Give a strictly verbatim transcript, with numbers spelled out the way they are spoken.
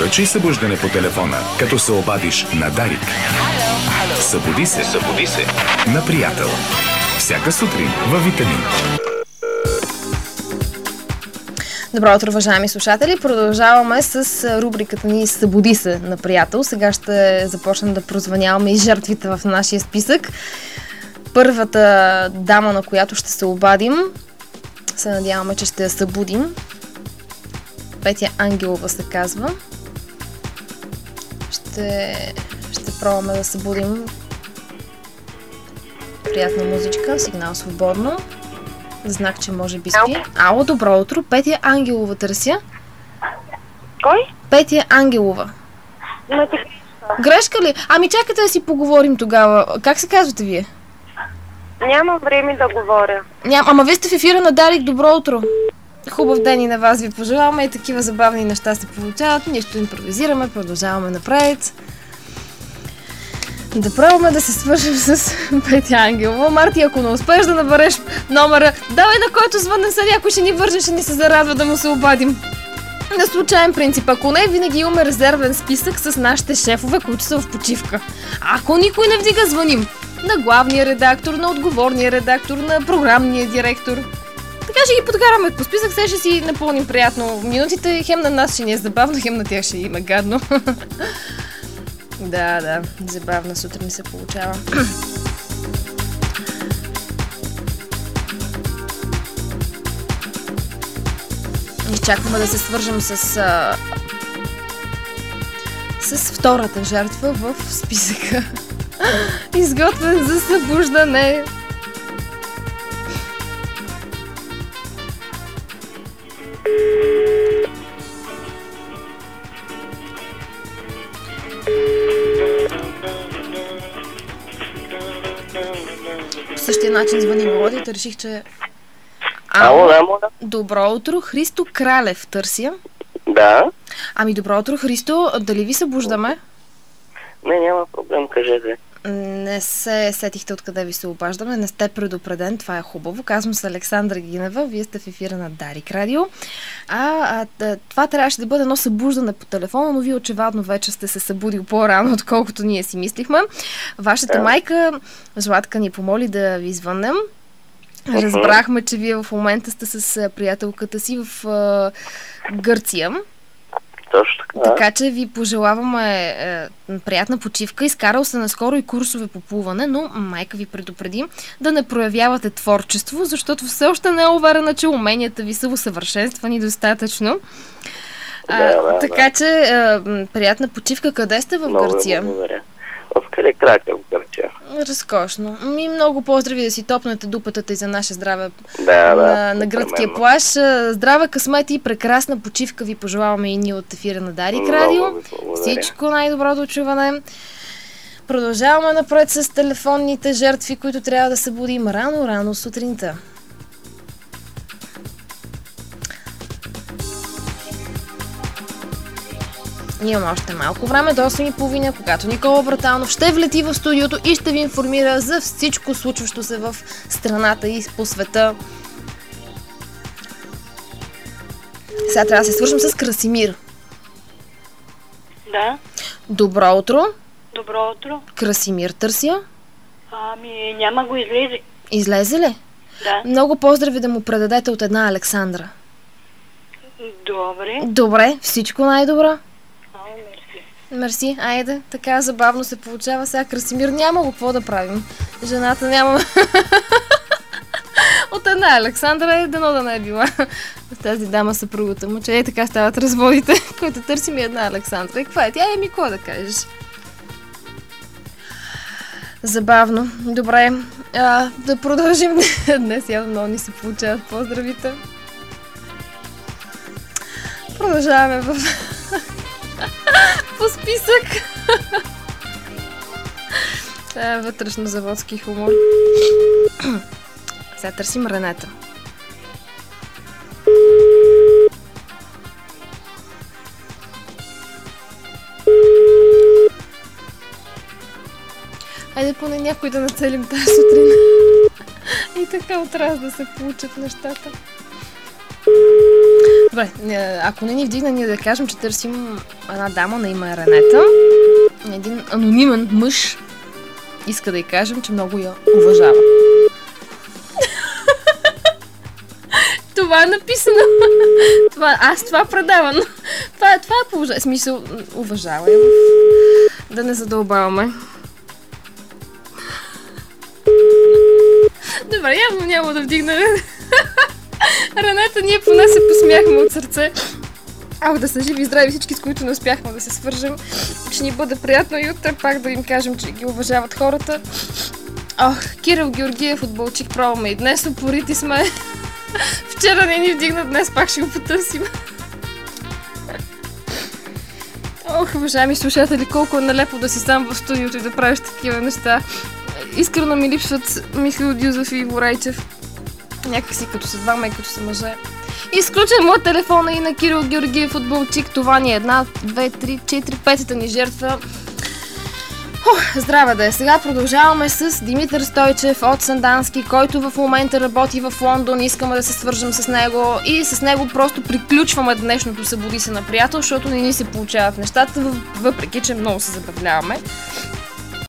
Поръчай събуждане по телефона, като се обадиш на Дарик. Събуди се, събуди се на приятел. Всяка сутрин във Витамин. Добро утро, уважаеми слушатели! Продължаваме с рубриката ни "Събуди се" на приятел. Сега ще започнем да прозвъняваме и жертвите в нашия списък. Първата дама, на която ще се обадим, се надяваме, че ще я събудим. Петя Ангелова се казва. Ще, ще пробваме да събудим. Приятна музичка, сигнал свободно. Знак, че може би спи. Ало, добро утро. Петя Ангелова търся. Кой? Петя Ангелова. Не те... Грешка ли? Ами чакайте да си поговорим тогава. Как се казвате вие? Нямам време да говоря. Ням, ама вие сте в ефира на Дарик. Добро утро. Хубав ден и на вас ви пожелаваме. И такива забавни неща се получават. Нищо импровизираме, продължаваме напред. Да пробваме да се свържем с Петя Ангелова. Марти, ако не успееш да набереш номера, давай на който звънне са, някой ще ни върже, ще ни се зарадва да му се обадим. На случайен принцип. Ако не, винаги имаме резервен списък с нашите шефове, които са в почивка. Ако никой не вдига, звъним на главния редактор, на отговорния редактор, на програмния директор. Така ще ги подкараме по списък, сега ще си напълним приятно минутите. Хем на нас ще ни е забавно, хем на тях ще има гадно. Да, да, забавна сутрин се получава. Изчакваме да се свържем с а... с втората жертва в списъка. Изготвен за събуждане. Същия начин звъни мелодията, реших, че... Ало, да, моля. Добро утро, Христо Кралев търся. Да. Ами добро утро, Христо, дали ви събуждаме? Не, няма проблем, кажете. Не се сетихте откъде ви се обаждаме, не сте предупреден, това е хубаво. Казвам се Александра Гинева, вие сте в ефира на Дарик Радио. А, а това трябваше да бъде едно събуждане по телефона, но вие очевидно вече сте се събудил по-рано, отколкото ние си мислихме. Вашата да. майка Златка ни помоли да ви звъннем. Разбрахме, че вие в момента сте с приятелката си в а, Гърция. Точно така. Така че ви пожелаваме е, приятна почивка. Изкарал се наскоро и курсове по плуване, но майка ви предупреди да не проявявате творчество, защото все още не е уверена, че уменията ви са усъвършенствани достатъчно. А, да, да, така да. че е, приятна почивка. Къде сте в много Гърция? Благодаря. В Каликрака в Гърция. Разкошно. Ми много поздрави да си топнете дупетата и за наше здраве да, на, да, на гръцкия непременно. плаж. Здраве, късмет и прекрасна почивка ви пожелаваме и ние от ефира на Дарик Радио. Всичко най-добро до чуване. Продължаваме напред с телефонните жертви, които трябва да събудим рано-рано сутринта. Имаме още малко време до осем и половина, когато Никола Братанов ще влети в студиото и ще ви информира за всичко случващо се в страната и по света. Сега трябва да се свържем с Красимир. Да. Добро утро. Добро утро. Красимир търся. Ами, няма го излезе. Излезе ли? Да. Много поздрави да му предадете от една Александра. Добре. Добре, всичко най-добро. А, мерси. Мерси, айде, така забавно се получава. Сега Красимир няма го какво да правим. Жената няма... От една Александра е дано да не е била тази дама съпругата му, че е така стават разводите, които търсим и една Александра. И каква е тя? Еми, какво да кажеш? Забавно. Добре. А, да продължим. Днес явно много ни се получават поздравите. Продължаваме в... по списък. Това е вътрешно-заводски хумор. Сега търсим Ренета. Айде поне някой да нацелим тази сутрин. И така от раз да се получат нещата. Добре, не, ако не ни вдигна, ние да кажем, че търсим една дама на име Ренета. Един анонимен мъж иска да й кажем, че много я уважава. Това е написано. Това, аз това предавам. Това, това е положение. Смисъл, уважава я. Да не задълбаваме. Добре, явно няма да вдигна. Ренета, ние поне се посмяхме от сърце. Ах, да са живи и здрави всички, с които не успяхме да се свържем. Ще ни бъде приятно и утре пак да им кажем, че ги уважават хората. Ох, Кирил Георгиев, футболчик, пробваме и днес. Упорити сме. Вчера не ни вдигна, днес пак ще го потърсим. Ох, уважаеми слушатели, колко е налепо да си сам в студиото и да правиш такива неща. Искрено ми липсват Михаил Дюзов и Иво Райчев. Някак си като са двама и като са мъже. Изключен моят телефон и на Кирил Георгиев, футболчик. Това ни е една, две, три, четири, петата ни жертва. Ух, здраве да е. Сега продължаваме с Димитър Стойчев от Сандански, който в момента работи в Лондон. Искаме да се свържем с него и с него просто приключваме днешното Събуди се на приятел, защото не ни се получават нещата, въпреки че много се забавляваме.